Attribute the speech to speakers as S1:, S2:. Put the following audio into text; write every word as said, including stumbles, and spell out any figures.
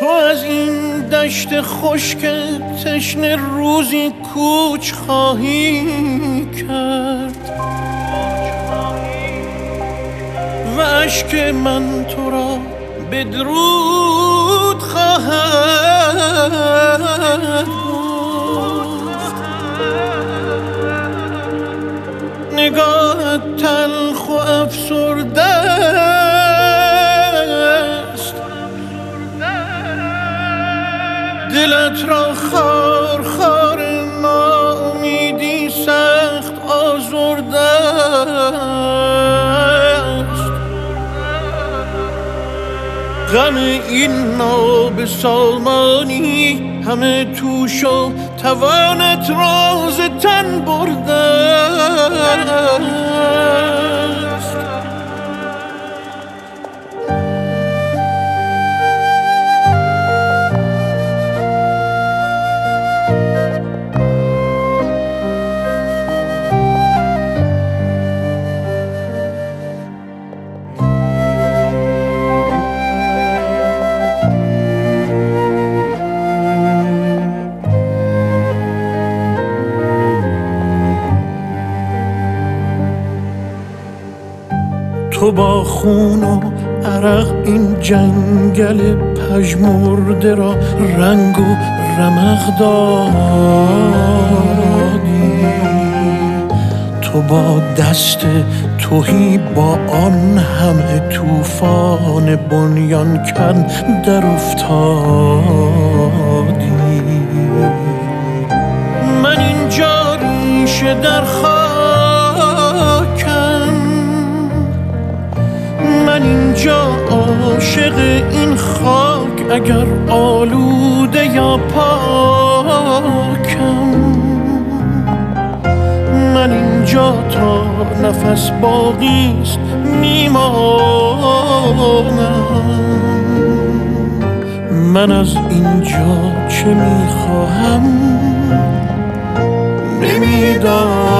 S1: تو از این دشت خشک تشنه روزی کوچ خواهی کرد و اشک من تو را بدرود خواهد گفت. نگاهت تلخ و افسرده است، دلت را خار خار ناامیدی سخت آزرده است. غم این نابسامانی همه توش و توانت راز تن برده است. تو با خون و عرق این جنگل پژمرده را رنگ و رمق دادی. تو با دست تهی با آن همه طوفان بنیان کن در افتادی. من اینجا ریشه در من اینجا عاشق این خاک، اگر آلوده یا پاکم. من اینجا تا نفس باقیست میمانم. من از اینجا چه میخواهم نمیدانم.